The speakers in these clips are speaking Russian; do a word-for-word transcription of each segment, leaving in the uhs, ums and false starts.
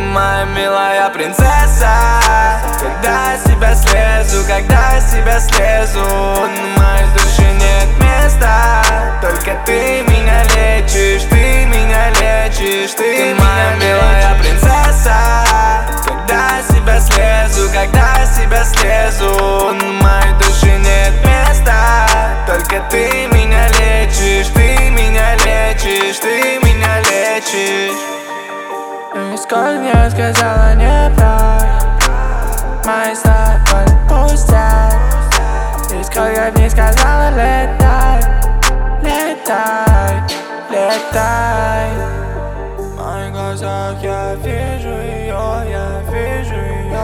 моя милая принцесса. Когда я с тебя слезу, когда я с тебя слезу, на моей душе нет места. Только ты меня лечишь, ты меня лечишь, ты, ты моя милая принцесса. Когда я с тебя слезу, когда я с тебя слезу, на моей душе нет места. Только ты меня лечишь, ты меня лечишь, ты меня лечишь. И сколько мне сказала не прав, мои слова пустят. И сколько мне сказала летай, летай, летай. В моих глазах я вижу ее, я вижу ее.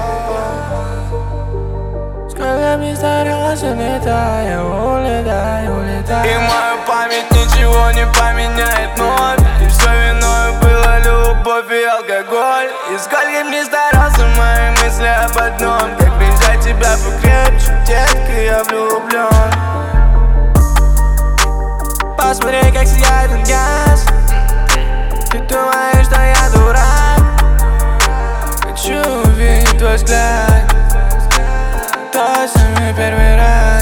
Сколько мне старался, улетай, я улетай, улетай. И мою память ничего не поменяет вновь. И все виной было любовь и алкоголь. И сколько мне старался, мои мысли об одном: как прижать тебя покрепче, детка, я влюблен. Посмотри, как сияет этот газ. Ты думаешь, что я дурак? Хочу увидеть твой взгляд. То самый первый раз.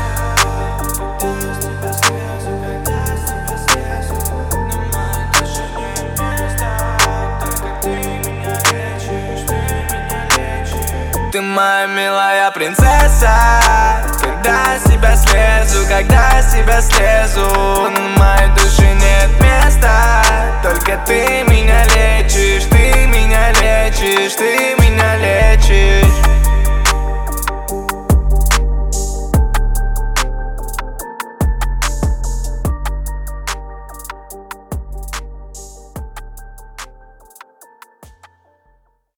Ты моя милая принцесса. Когда я с тебя слезу, когда я с тебя слезу, на моей душе нет места. Только ты меня лечишь, ты меня лечишь, ты меня лечишь.